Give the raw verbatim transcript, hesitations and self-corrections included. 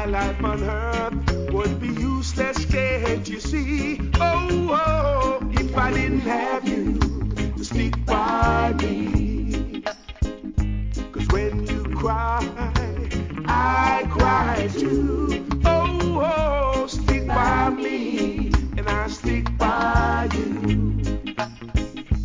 life on earth would be useless, can't you see? Oh, oh, if I didn't have you to stick by me. Cause when you cry, I cry too.